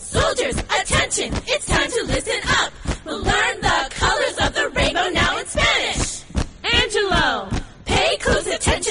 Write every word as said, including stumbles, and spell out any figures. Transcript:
Soldiers, attention, it's time to listen up. We'll learn the colors of the rainbow now in Spanish. Angelo, pay close attention